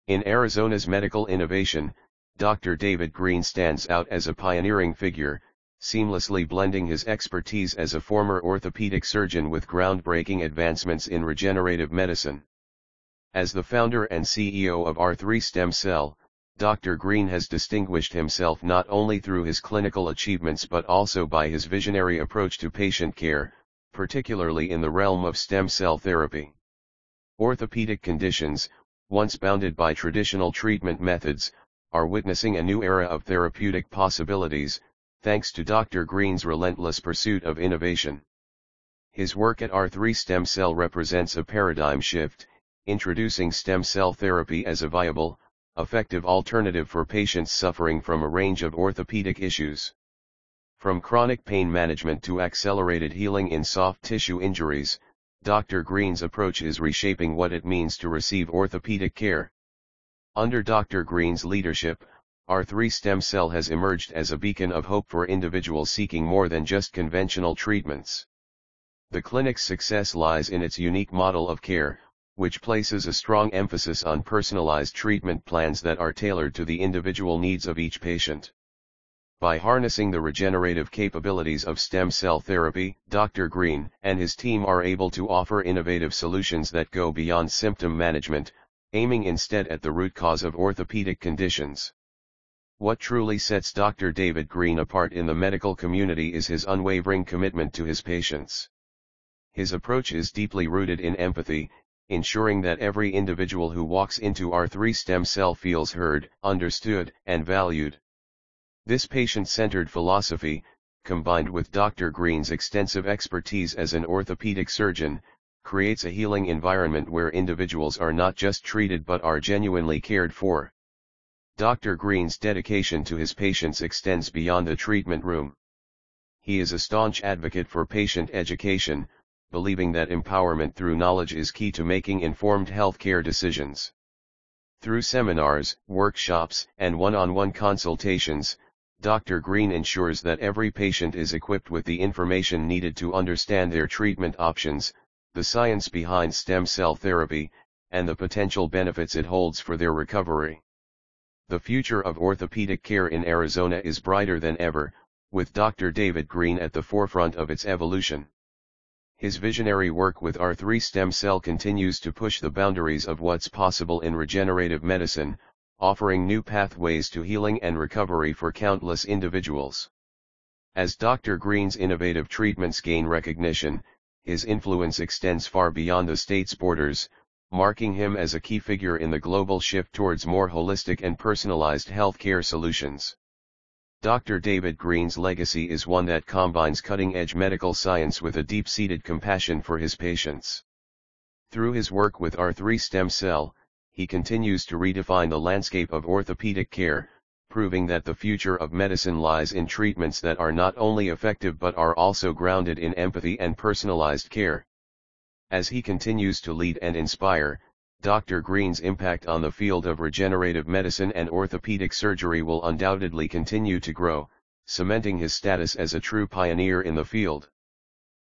In Arizona's medical innovation, Dr. David Green stands out as a pioneering figure, seamlessly blending his expertise as a former orthopedic surgeon with groundbreaking advancements in regenerative medicine. As the founder and CEO of R3 Stem Cell, Dr. Green has distinguished himself not only through his clinical achievements but also by his visionary approach to patient care, particularly in the realm of stem cell therapy. Orthopedic conditions, once bounded by traditional treatment methods, are witnessing a new era of therapeutic possibilities, thanks to Dr. Green's relentless pursuit of innovation. His work at R3 Stem Cell represents a paradigm shift, introducing stem cell therapy as a viable, effective alternative for patients suffering from a range of orthopedic issues. From chronic pain management to accelerated healing in soft tissue injuries, Dr. Green's approach is reshaping what it means to receive orthopedic care. Under Dr. Green's leadership, R3 Stem Cell has emerged as a beacon of hope for individuals seeking more than just conventional treatments. The clinic's success lies in its unique model of care, which places a strong emphasis on personalized treatment plans that are tailored to the individual needs of each patient. By harnessing the regenerative capabilities of stem cell therapy, Dr. Green and his team are able to offer innovative solutions that go beyond symptom management, aiming instead at the root cause of orthopedic conditions. What truly sets Dr. David Green apart in the medical community is his unwavering commitment to his patients. His approach is deeply rooted in empathy, ensuring that every individual who walks into R3 Stem Cell feels heard, understood, and valued. This patient-centered philosophy, combined with Dr. Green's extensive expertise as an orthopedic surgeon, creates a healing environment where individuals are not just treated but are genuinely cared for. Dr. Green's dedication to his patients extends beyond the treatment room. He is a staunch advocate for patient education, believing that empowerment through knowledge is key to making informed healthcare decisions. Through seminars, workshops, and one-on-one consultations, Dr. Green ensures that every patient is equipped with the information needed to understand their treatment options, the science behind stem cell therapy, and the potential benefits it holds for their recovery. The future of orthopedic care in Arizona is brighter than ever, with Dr. David Green at the forefront of its evolution. His visionary work with R3 Stem Cell continues to push the boundaries of what's possible in regenerative medicine, offering new pathways to healing and recovery for countless individuals. As Dr. Green's innovative treatments gain recognition, his influence extends far beyond the state's borders, marking him as a key figure in the global shift towards more holistic and personalized healthcare solutions. Dr. David Green's legacy is one that combines cutting-edge medical science with a deep-seated compassion for his patients. Through his work with R3 Stem Cell, he continues to redefine the landscape of orthopedic care, proving that the future of medicine lies in treatments that are not only effective but are also grounded in empathy and personalized care. As he continues to lead and inspire, Dr. Green's impact on the field of regenerative medicine and orthopedic surgery will undoubtedly continue to grow, cementing his status as a true pioneer in the field.